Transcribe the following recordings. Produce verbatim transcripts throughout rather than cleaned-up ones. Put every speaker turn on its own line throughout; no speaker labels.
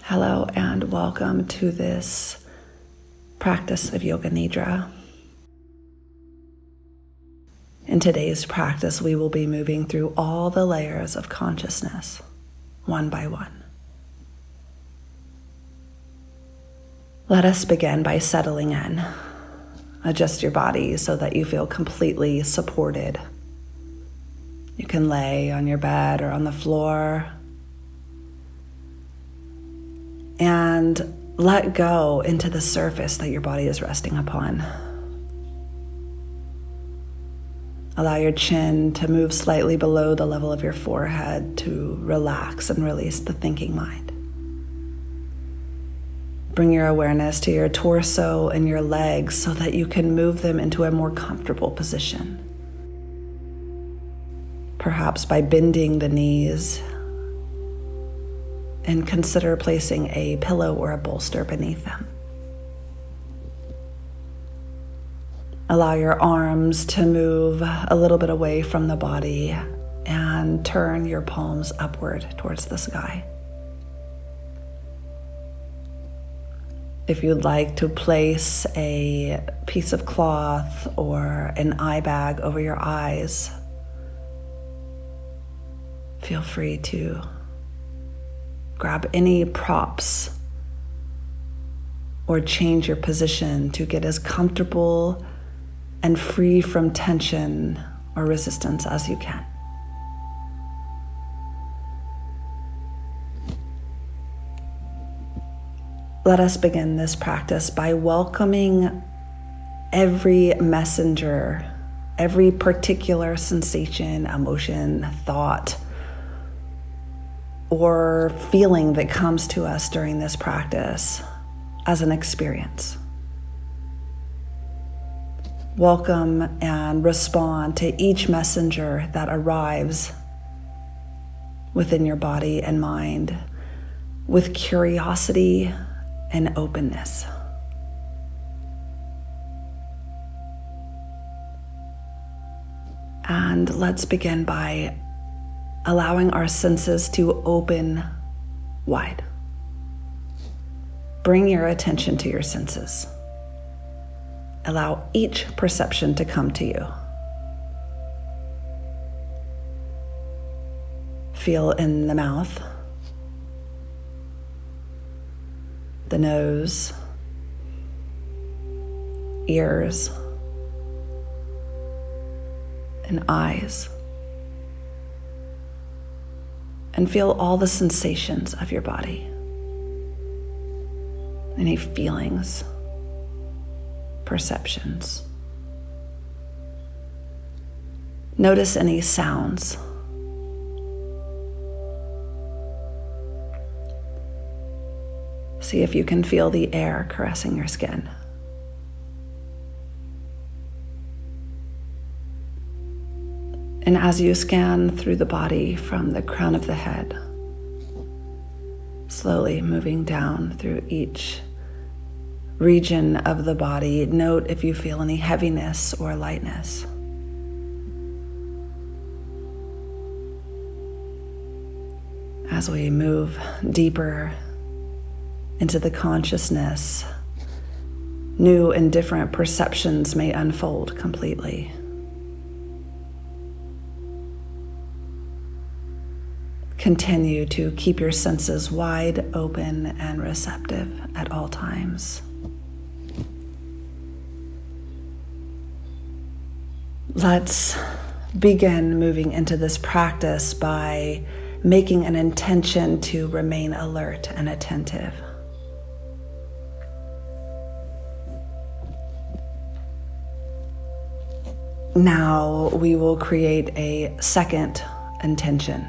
Hello and welcome to this practice of Yoga Nidra. In today's practice, we will be moving through all the layers of consciousness, one by one. Let us begin by settling in. Adjust your body so that you feel completely supported. You can lay on your bed or on the floor. And let go into the surface that your body is resting upon. Allow your chin to move slightly below the level of your forehead to relax and release the thinking mind. Bring your awareness to your torso and your legs so that you can move them into a more comfortable position. Perhaps by bending the knees, and consider placing a pillow or a bolster beneath them. Allow your arms to move a little bit away from the body and turn your palms upward towards the sky. If you'd like to place a piece of cloth or an eye bag over your eyes, feel free to grab any props or change your position to get as comfortable and free from tension or resistance as you can. Let us begin this practice by welcoming every messenger, every particular sensation, emotion, thought, or feeling that comes to us during this practice as an experience. Welcome and respond to each messenger that arrives within your body and mind with curiosity and openness. And let's begin by allowing our senses to open wide. Bring your attention to your senses. Allow each perception to come to you. Feel in the mouth, the nose, ears, and eyes. And feel all the sensations of your body. Any feelings, perceptions. Notice any sounds. See if you can feel the air caressing your skin. And as you scan through the body from the crown of the head, slowly moving down through each region of the body, note if you feel any heaviness or lightness. As we move deeper into the consciousness, new and different perceptions may unfold completely. Continue to keep your senses wide open and receptive at all times. Let's begin moving into this practice by making an intention to remain alert and attentive. Now we will create a second intention.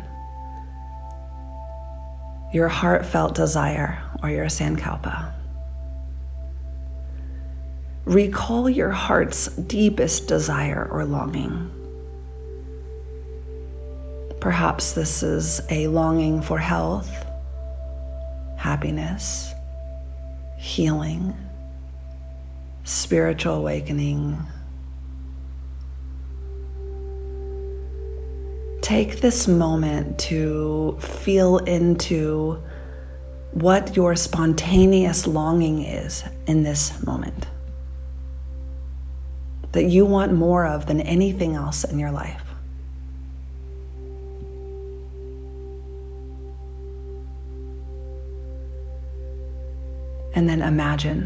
Your heartfelt desire or your sankalpa. Recall your heart's deepest desire or longing. Perhaps this is a longing for health, happiness, healing, spiritual awakening. Take this moment to feel into what your spontaneous longing is in this moment, that you want more of than anything else in your life. And then imagine,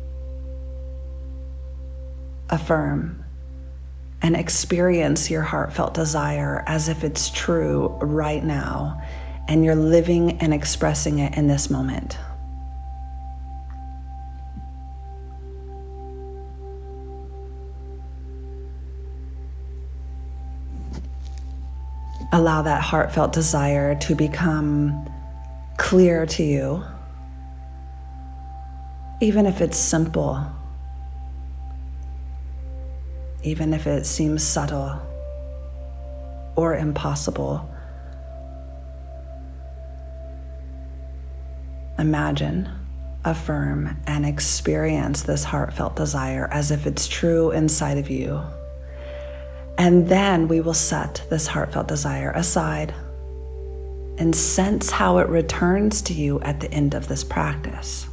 affirm, and experience your heartfelt desire as if it's true right now, and you're living and expressing it in this moment. Allow that heartfelt desire to become clear to you, even if it's simple, even if it seems subtle or impossible. Imagine, affirm, and experience this heartfelt desire as if it's true inside of you. And then we will set this heartfelt desire aside and sense how it returns to you at the end of this practice.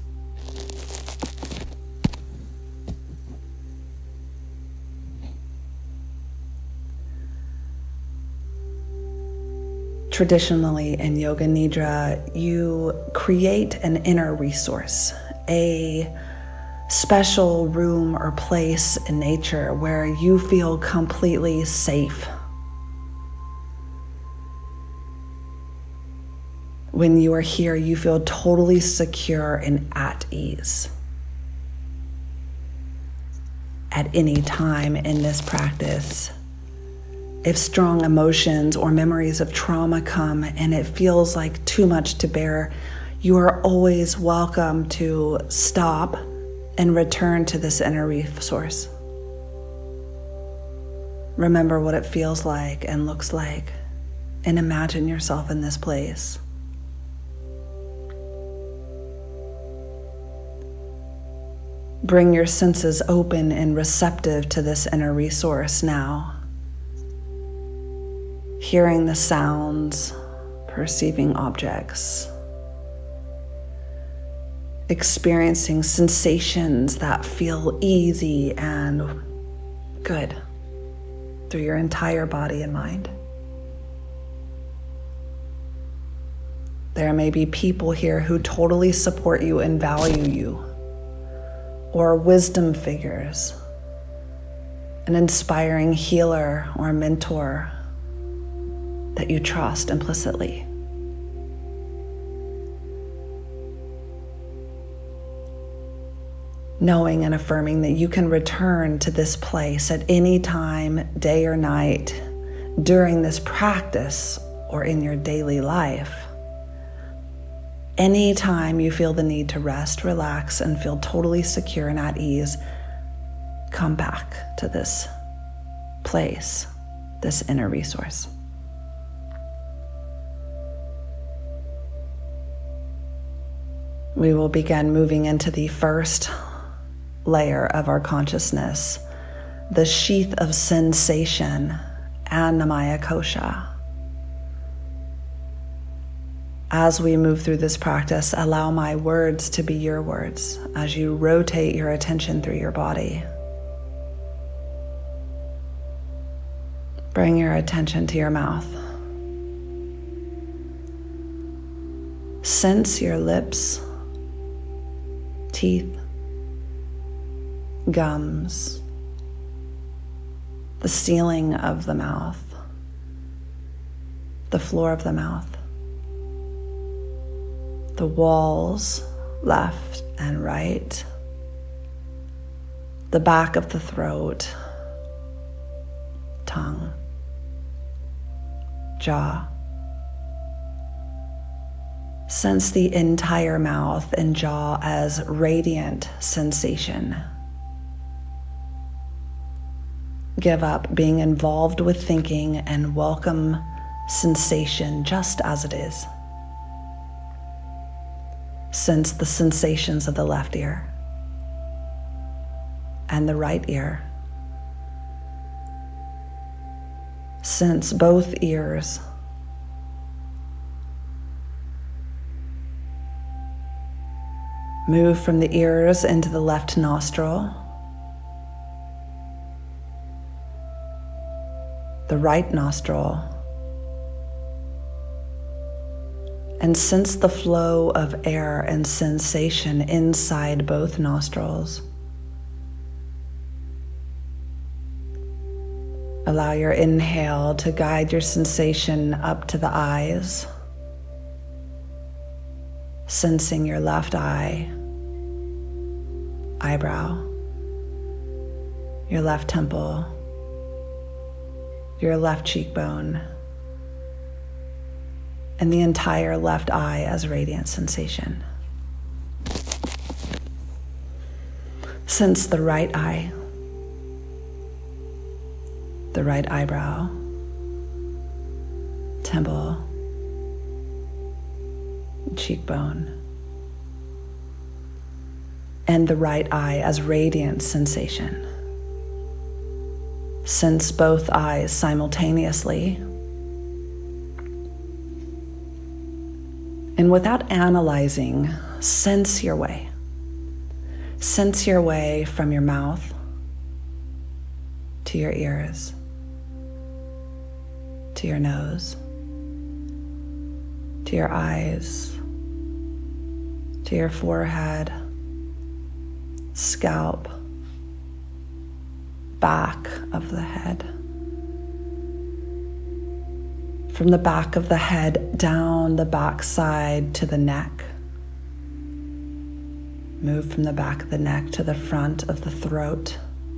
Traditionally in Yoga Nidra, you create an inner resource, a special room or place in nature where you feel completely safe. When you are here, you feel totally secure and at ease. At any time in this practice, if strong emotions or memories of trauma come and it feels like too much to bear, you are always welcome to stop and return to this inner resource. Remember what it feels like and looks like, and imagine yourself in this place. Bring your senses open and receptive to this inner resource now. Hearing the sounds, perceiving objects, experiencing sensations that feel easy and good through your entire body and mind. There may be people here who totally support you and value you, or wisdom figures, an inspiring healer or mentor that you trust implicitly. Knowing and affirming that you can return to this place at any time, day or night, during this practice or in your daily life. Anytime you feel the need to rest, relax, and feel totally secure and at ease, come back to this place, this inner resource. We will begin moving into the first layer of our consciousness, the sheath of sensation, Annamaya Kosha. As we move through this practice, allow my words to be your words as you rotate your attention through your body. Bring your attention to your mouth. Sense your lips, teeth, gums, the ceiling of the mouth, the floor of the mouth, the walls, left and right, the back of the throat, tongue, jaw. Sense the entire mouth and jaw as radiant sensation. Give up being involved with thinking and welcome sensation just as it is. Sense the sensations of the left ear and the right ear. Sense both ears. Move from the ears into the left nostril, the right nostril, and sense the flow of air and sensation inside both nostrils. Allow your inhale to guide your sensation up to the eyes, sensing your left eye, eyebrow, your left temple, your left cheekbone, and the entire left eye as radiant sensation. Sense the right eye, the right eyebrow, temple, cheekbone, and the right eye as radiant sensation. Sense both eyes simultaneously, and without analyzing, sense your way. Sense your way from your mouth to your ears, to your nose, to your eyes, to your forehead, scalp, back of the head. From the back of the head down the back side to the neck. Move from the back of the neck to the front of the throat.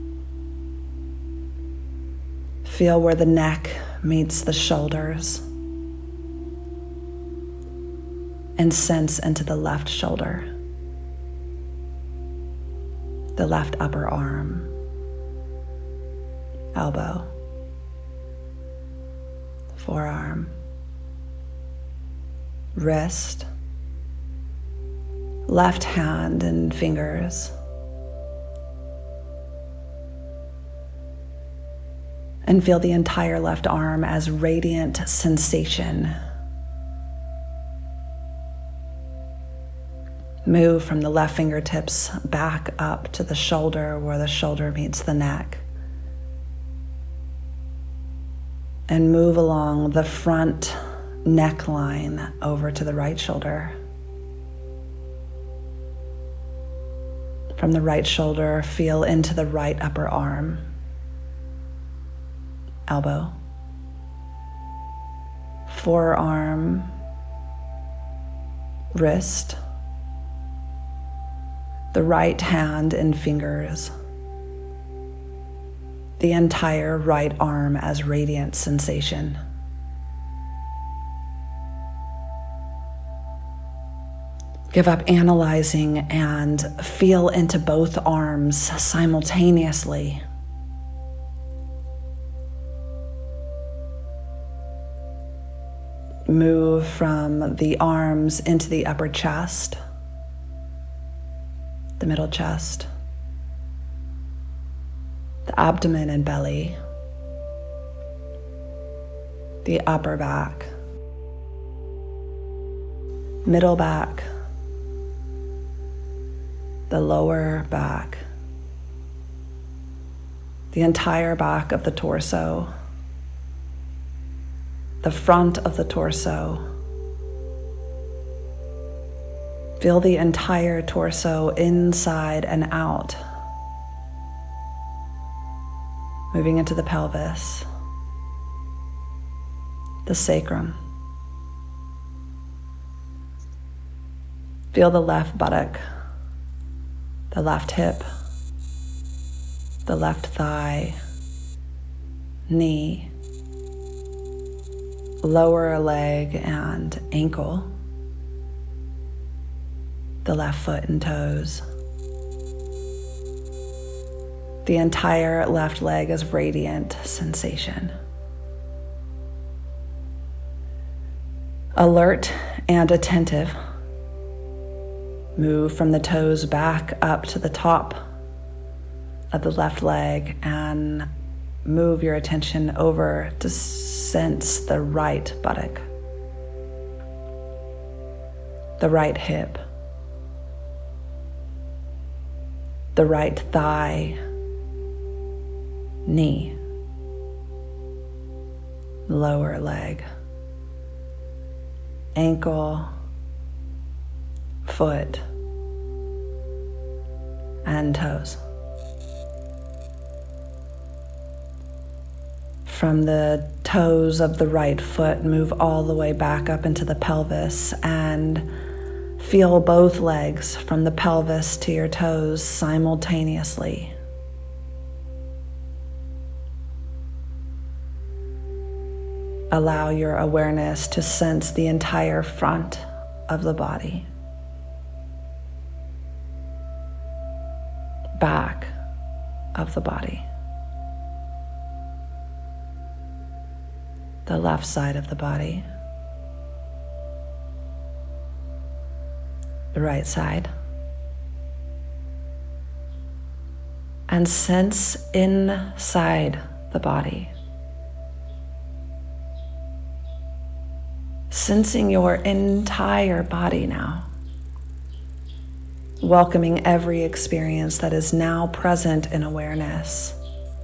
Feel where the neck meets the shoulders. And sense into the left shoulder, the left upper arm, elbow, forearm, wrist, left hand and fingers, and feel the entire left arm as radiant sensation. Move from the left fingertips back up to the shoulder where the shoulder meets the neck. And move along the front neckline over to the right shoulder. From the right shoulder, feel into the right upper arm, elbow, forearm, wrist, the right hand and fingers, the entire right arm as radiant sensation. Give up analyzing and feel into both arms simultaneously. Move from the arms into the upper chest, the middle chest, the abdomen and belly, the upper back, middle back, the lower back, the entire back of the torso, the front of the torso. Feel the entire torso inside and out. Moving into the pelvis, the sacrum. Feel the left buttock, the left hip, the left thigh, knee, lower leg and ankle, the left foot and toes. The entire left leg is radiant sensation. Alert and attentive. Move from the toes back up to the top of the left leg and move your attention over to sense the right buttock, the right hip, the right thigh, knee, lower leg, ankle, foot, and toes. From the toes of the right foot, move all the way back up into the pelvis and feel both legs from the pelvis to your toes simultaneously. Allow your awareness to sense the entire front of the body, back of the body, the left side of the body, the right side, and sense inside the body. Sensing your entire body now, welcoming every experience that is now present in awareness.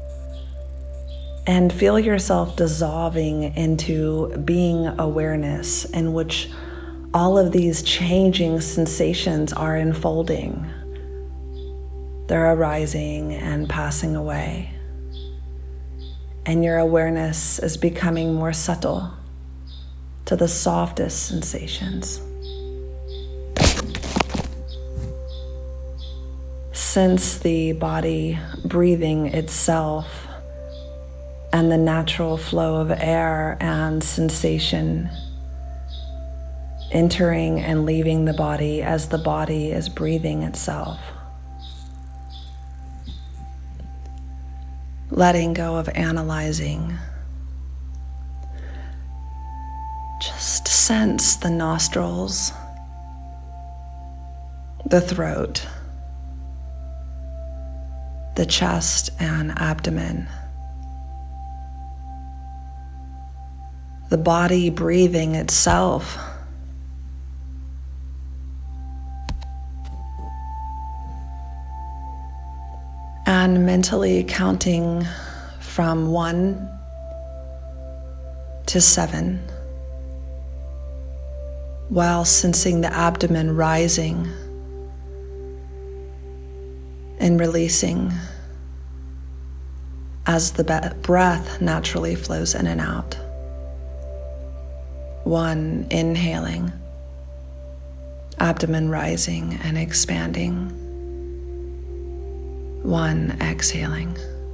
And feel yourself dissolving into being awareness in which all of these changing sensations are unfolding. They're arising and passing away. And your awareness is becoming more subtle to the softest sensations. Sense the body breathing itself and the natural flow of air and sensation entering and leaving the body as the body is breathing itself. Letting go of analyzing. Just sense the nostrils, the throat, the chest and abdomen, the body breathing itself. And mentally counting from one to seven, while sensing the abdomen rising and releasing as the breath naturally flows in and out. One, inhaling, abdomen rising and expanding. One, exhaling,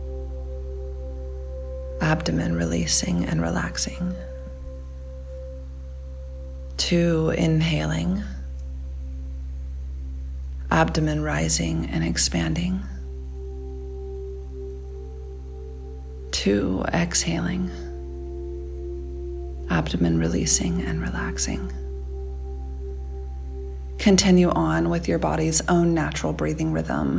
abdomen releasing and relaxing. Two, inhaling, abdomen rising and expanding. Two, exhaling, abdomen releasing and relaxing. Continue on with your body's own natural breathing rhythm.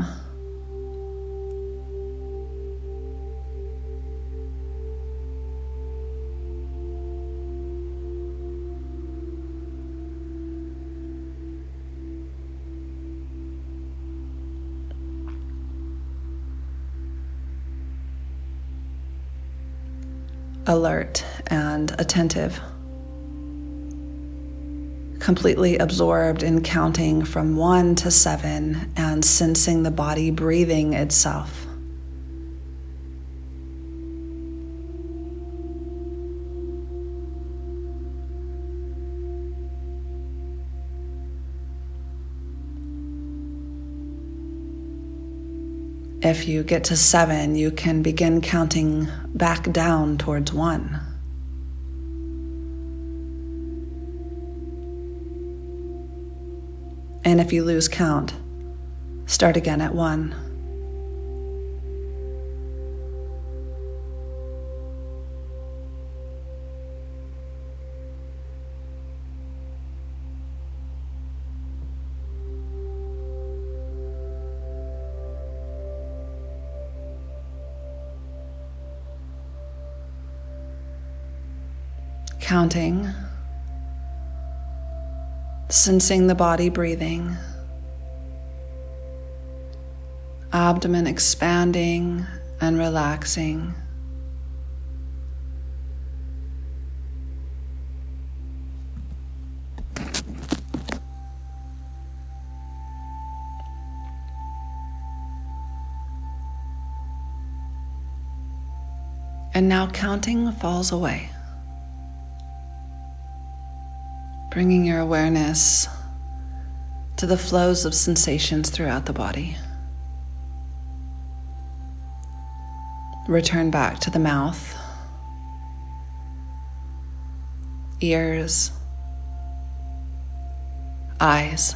Alert and attentive, completely absorbed in counting from one to seven and sensing the body breathing itself. If you get to seven, you can begin counting back down towards one. And if you lose count, start again at one. Counting, sensing the body breathing, abdomen expanding and relaxing. And now counting falls away, bringing your awareness to the flows of sensations throughout the body. Return back to the mouth, ears, eyes,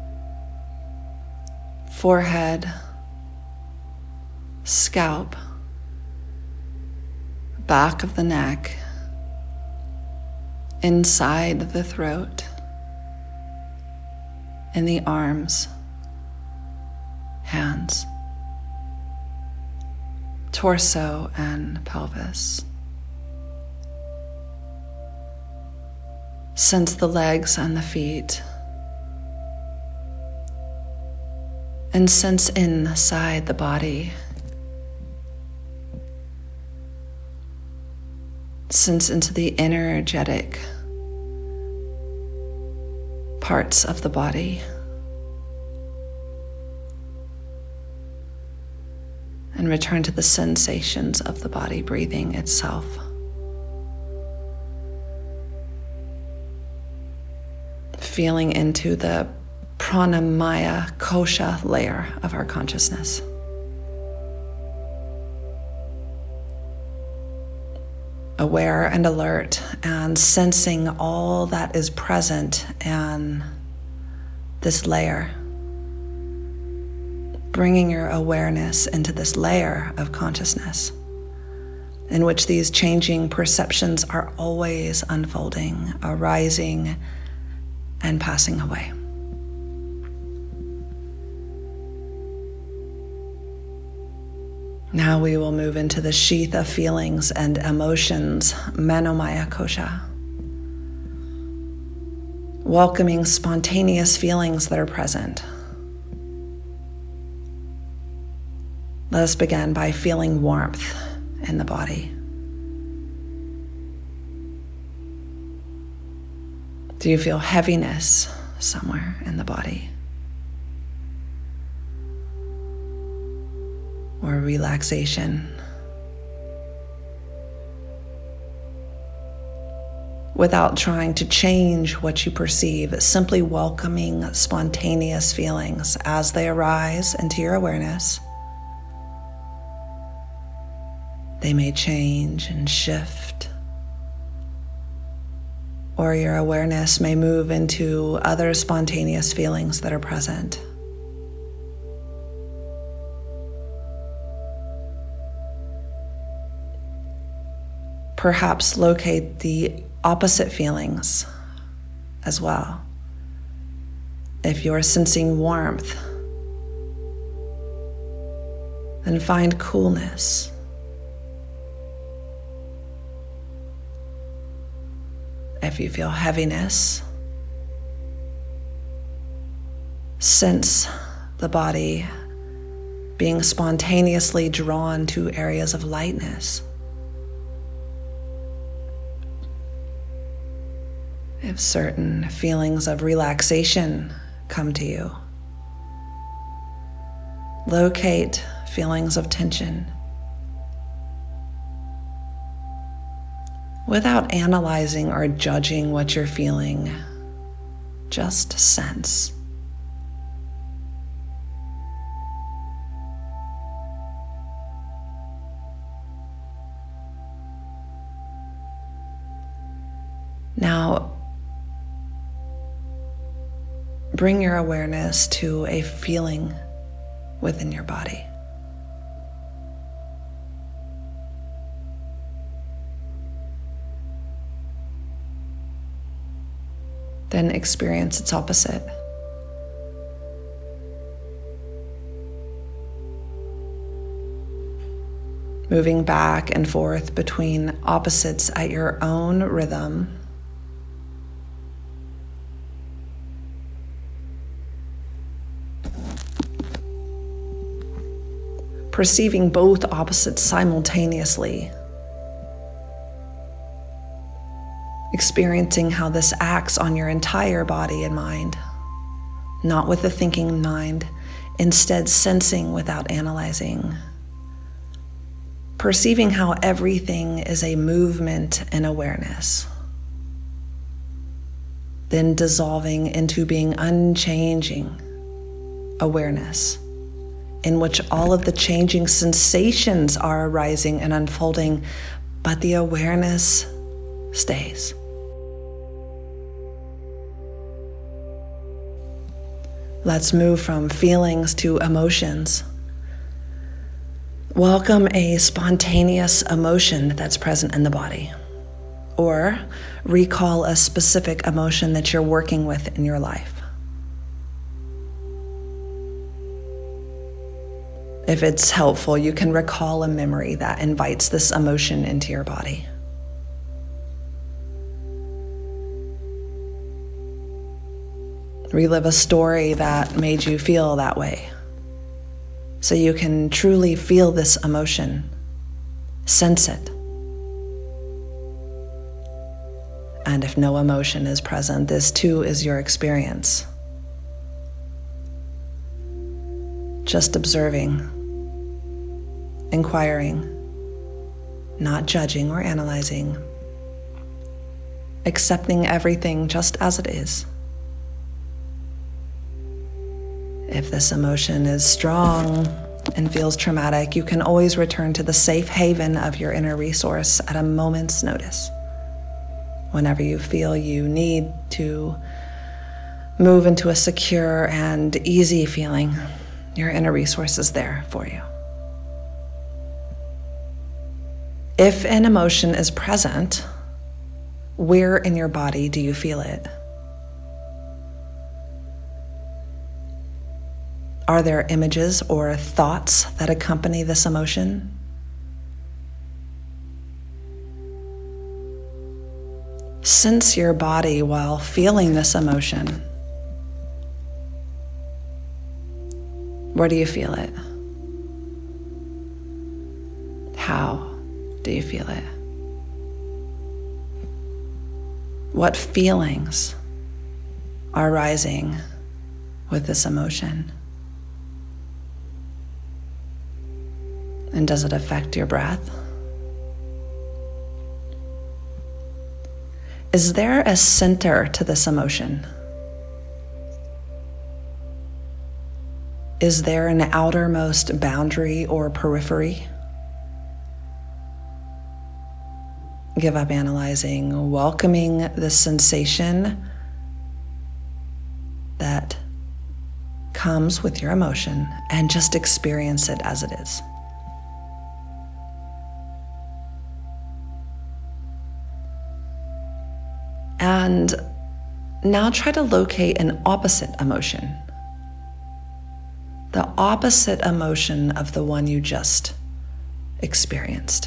forehead, scalp, back of the neck, inside the throat, in the arms, hands, torso, and pelvis. Sense the legs and the feet, and sense inside the body. Sense into the energetic parts of the body. And return to the sensations of the body breathing itself. Feeling into the pranamaya kosha layer of our consciousness. Aware and alert and sensing all that is present in this layer. Bringing your awareness into this layer of consciousness in which these changing perceptions are always unfolding, arising, and passing away. Now we will move into the sheath of feelings and emotions, Manomaya Kosha. Welcoming spontaneous feelings that are present. Let us begin by feeling warmth in the body. Do you feel heaviness somewhere in the body? Or relaxation? Without trying to change what you perceive, simply welcoming spontaneous feelings as they arise into your awareness. They may change and shift, or your awareness may move into other spontaneous feelings that are present. Perhaps locate the opposite feelings as well. If you're sensing warmth, then find coolness. If you feel heaviness, sense the body being spontaneously drawn to areas of lightness. If certain feelings of relaxation come to you, locate feelings of tension. Without analyzing or judging what you're feeling, just sense. Now, bring your awareness to a feeling within your body. Then experience its opposite. Moving back and forth between opposites at your own rhythm. perceiving both opposites simultaneously, experiencing how this acts on your entire body and mind, not with the thinking mind, instead sensing without analyzing, perceiving how everything is a movement and awareness, then dissolving into being unchanging awareness, in which all of the changing sensations are arising and unfolding, but the awareness stays. Let's move from feelings to emotions. Welcome a spontaneous emotion that's present in the body, or recall a specific emotion that you're working with in your life. If it's helpful, you can recall a memory that invites this emotion into your body. Relive a story that made you feel that way, so you can truly feel this emotion, sense it. And if no emotion is present, this too is your experience. Just observing, inquiring, not judging or analyzing, accepting everything just as it is. If this emotion is strong and feels traumatic, you can always return to the safe haven of your inner resource at a moment's notice. Whenever you feel you need to move into a secure and easy feeling, your inner resource is there for you. If an emotion is present, where in your body do you feel it? Are there images or thoughts that accompany this emotion? Sense your body while feeling this emotion. Where do you feel it? How do you feel it? What feelings are rising with this emotion? And does it affect your breath? Is there a center to this emotion? Is there an outermost boundary or periphery? Give up analyzing, welcoming the sensation that comes with your emotion, and just experience it as it is. And now try to locate an opposite emotion. The opposite emotion of the one you just experienced.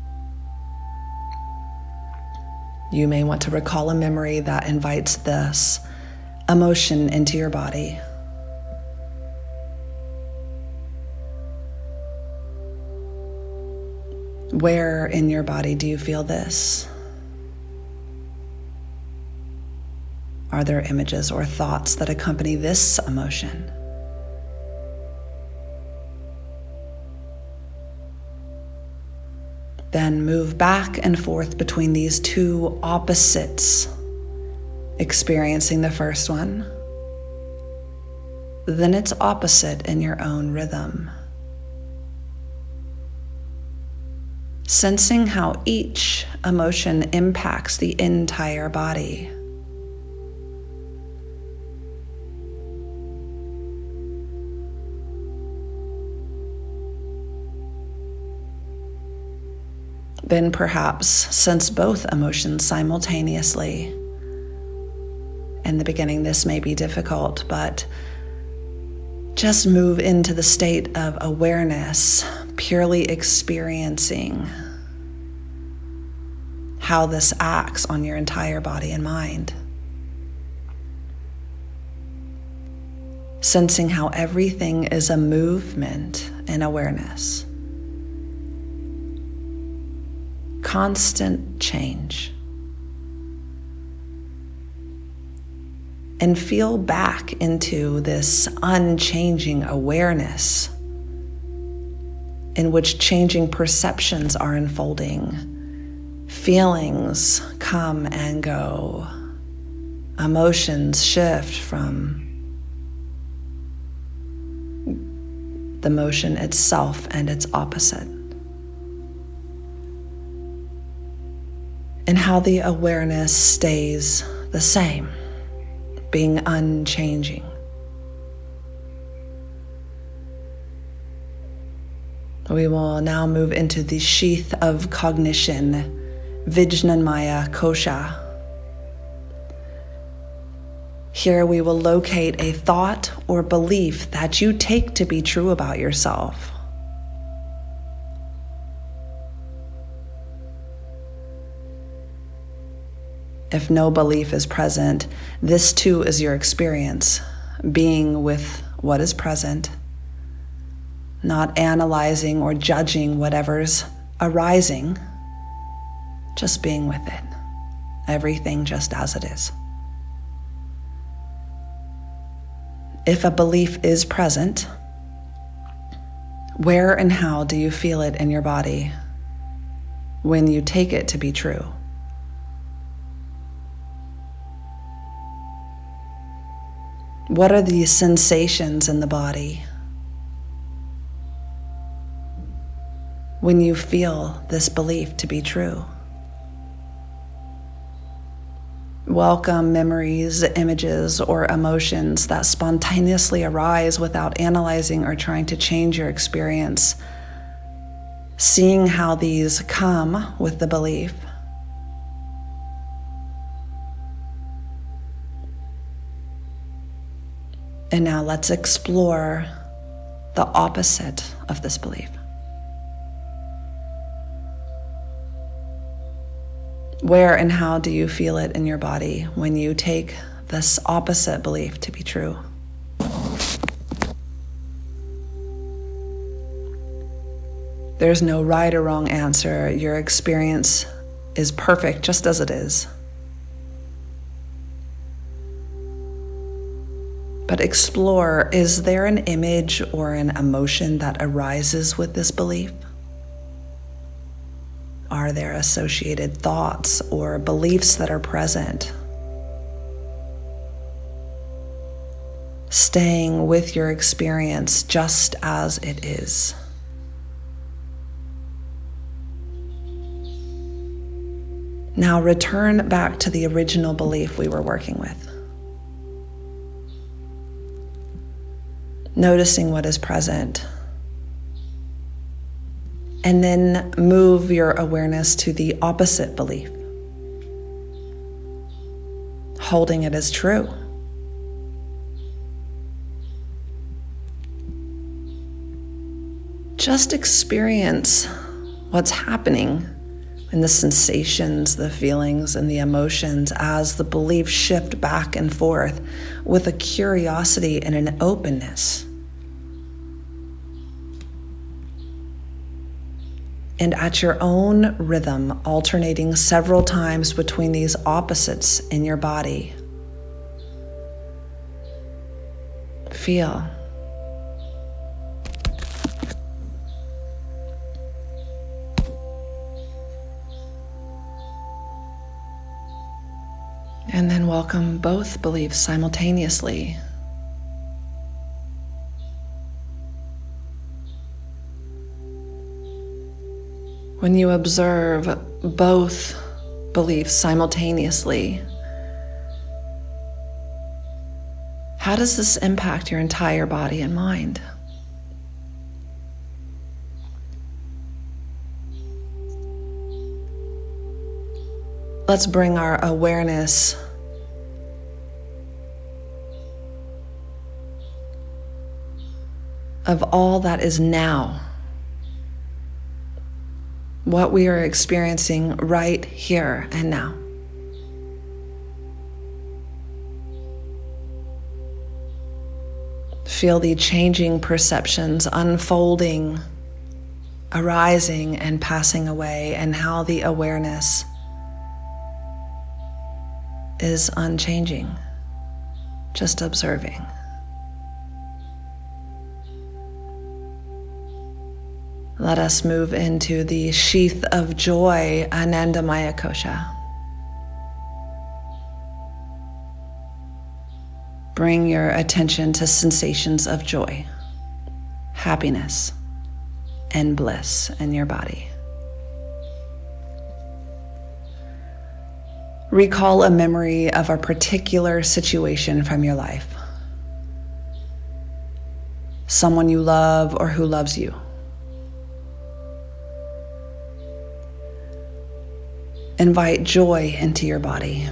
You may want to recall a memory that invites this emotion into your body. Where in your body do you feel this? Are there images or thoughts that accompany this emotion? Then move back and forth between these two opposites, experiencing the first one, then its opposite in your own rhythm. Sensing how each emotion impacts the entire body. Then perhaps sense both emotions simultaneously. In the beginning, this may be difficult, but just move into the state of awareness, purely experiencing how this acts on your entire body and mind. Sensing how everything is a movement in awareness. Constant change. And feel back into this unchanging awareness in which changing perceptions are unfolding. Feelings come and go. Emotions shift from the motion itself and its opposite. And how the awareness stays the same, being unchanging. We will now move into the sheath of cognition, Vijnanmaya Kosha. Here we will locate a thought or belief that you take to be true about yourself. If no belief is present, this too is your experience, being with what is present, not analyzing or judging whatever's arising, just being with it, everything just as it is. If a belief is present, where and how do you feel it in your body when you take it to be true? What are the sensations in the body when you feel this belief to be true? Welcome memories, images, or emotions that spontaneously arise without analyzing or trying to change your experience. Seeing how these come with the belief. And now let's explore the opposite of this belief. Where and how do you feel it in your body when you take this opposite belief to be true? There's no right or wrong answer. Your experience is perfect just as it is. But explore, is there an image or an emotion that arises with this belief? Are there associated thoughts or beliefs that are present? Staying with your experience just as it is. Now return back to the original belief we were working with. Noticing what is present. And then move your awareness to the opposite belief. Holding it as true. Just experience what's happening in the sensations, the feelings, and the emotions as the beliefs shift back and forth with a curiosity and an openness. And at your own rhythm, alternating several times between these opposites in your body. Feel. And then welcome both beliefs simultaneously. When you observe both beliefs simultaneously, how does this impact your entire body and mind? Let's bring our awareness of all that is now. What we are experiencing right here and now. Feel the changing perceptions unfolding, arising and passing away, and how the awareness is unchanging, just observing. Let us move into the sheath of joy, Anandamaya Kosha. Bring your attention to sensations of joy, happiness, and bliss in your body. Recall a memory of a particular situation from your life. Someone you love or who loves you. Invite joy into your body.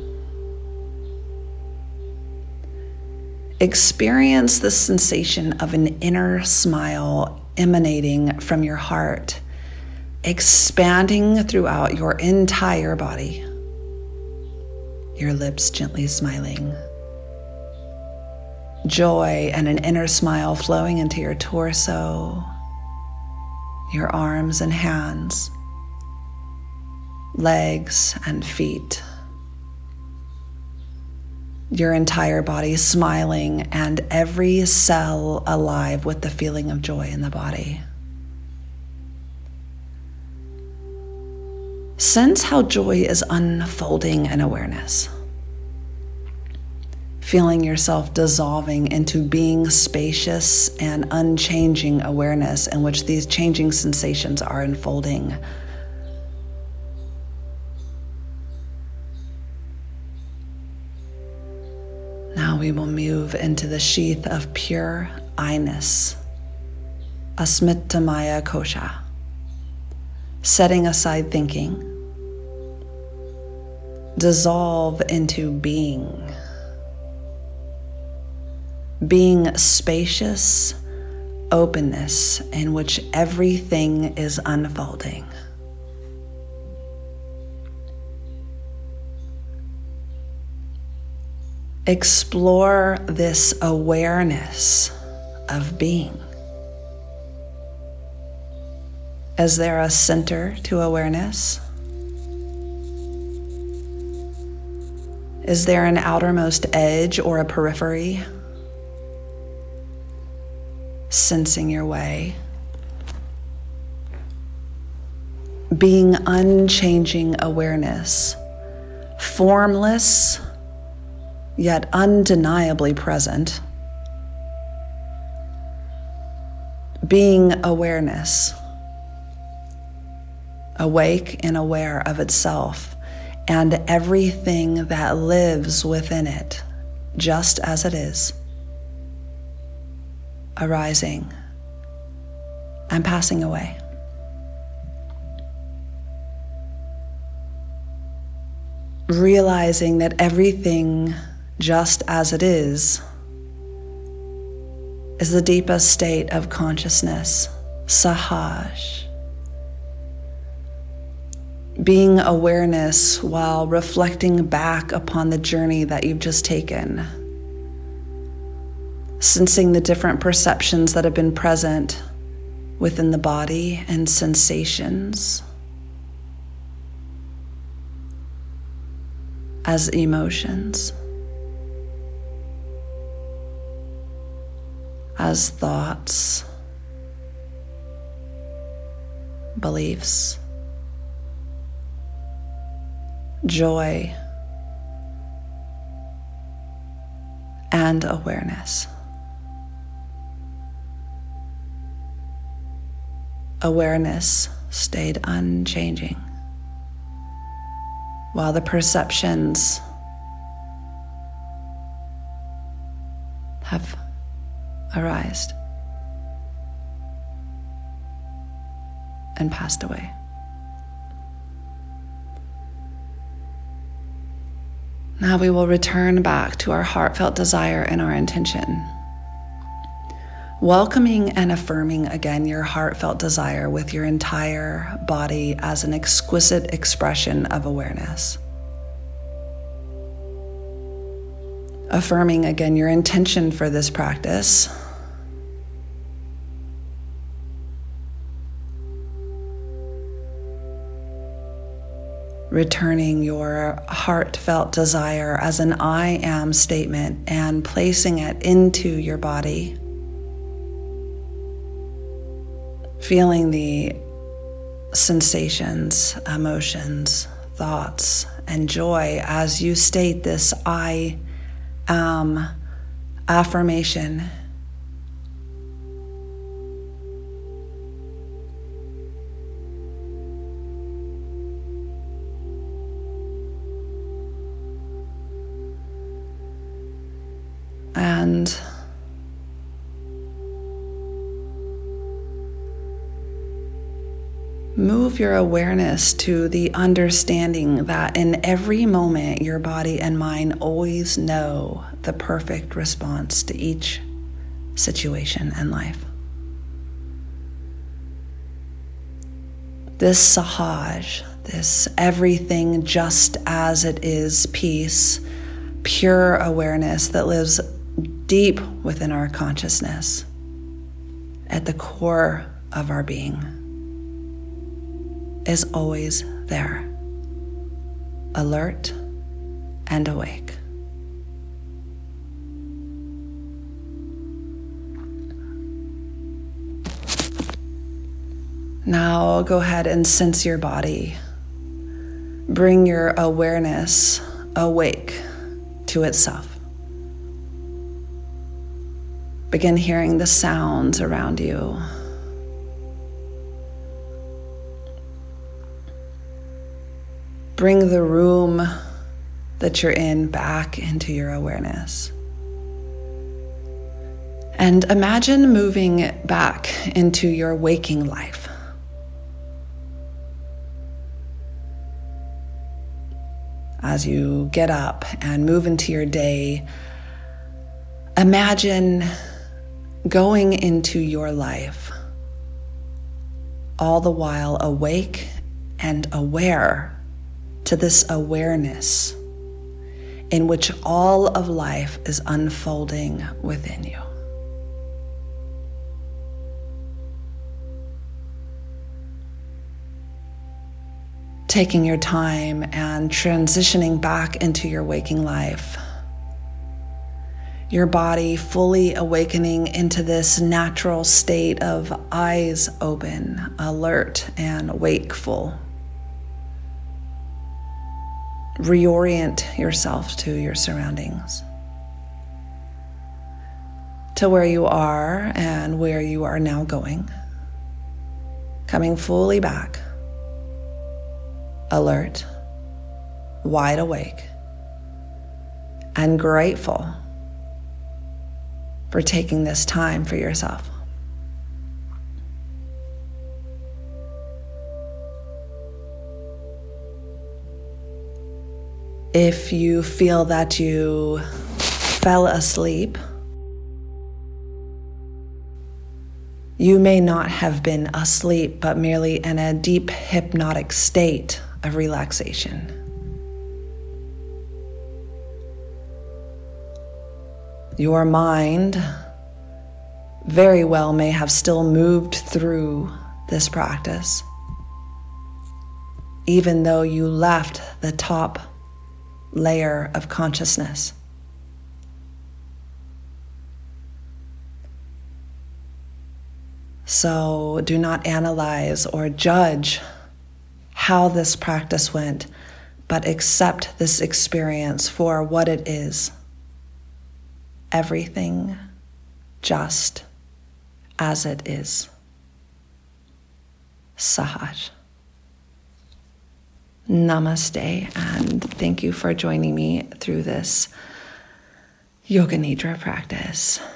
Experience the sensation of an inner smile emanating from your heart, expanding throughout your entire body. Your lips gently smiling. Joy and an inner smile flowing into your torso, your arms and hands, legs and feet. Your entire body smiling and every cell alive with the feeling of joy in the body. Sense how joy is unfolding in awareness. Feeling yourself dissolving into being spacious and unchanging awareness in which these changing sensations are unfolding. Now we will move into the sheath of pure I-ness, Asmitamaya Kosha, setting aside thinking, dissolve into being, being spacious openness in which everything is unfolding. Explore this awareness of being. Is there a center to awareness? Is there an outermost edge or a periphery? Sensing your way. Being unchanging awareness, formless, yet undeniably present. Being awareness, awake and aware of itself and everything that lives within it, just as it is, arising and passing away. Realizing that everything just as it is, is the deepest state of consciousness, sahaj. Being awareness while reflecting back upon the journey that you've just taken. Sensing the different perceptions that have been present within the body and sensations as emotions, as thoughts, beliefs, joy, and awareness. Awareness stayed unchanging, while the perceptions have arisen and passed away. Now we will return back to our heartfelt desire and our intention. Welcoming and affirming again your heartfelt desire with your entire body as an exquisite expression of awareness. Affirming again your intention for this practice. Returning your heartfelt desire as an I am statement and placing it into your body. Feeling the sensations, emotions, thoughts, and joy as you state this I am affirmation. And move your awareness to the understanding that in every moment, your body and mind always know the perfect response to each situation in life. This sahaj, this everything just as it is peace, pure awareness that lives deep within our consciousness, at the core of our being, is always there, alert and awake. Now go ahead and sense your body. Bring your awareness awake to itself. Begin hearing the sounds around you. Bring the room that you're in back into your awareness. And imagine moving it back into your waking life. As you get up and move into your day, imagine going into your life, all the while awake and aware to this awareness in which all of life is unfolding within you. Taking your time and transitioning back into your waking life. Your body fully awakening into this natural state of eyes open, alert, and wakeful. Reorient yourself to your surroundings, to where you are and where you are now going. Coming fully back, alert, wide awake, and grateful for taking this time for yourself. If you feel that you fell asleep, you may not have been asleep, but merely in a deep hypnotic state of relaxation. Your mind very well may have still moved through this practice, even though you left the top layer of consciousness. So do not analyze or judge how this practice went, but accept this experience for what it is. Everything just as it is. Sahaj. Namaste, and thank you for joining me through this Yoga Nidra practice.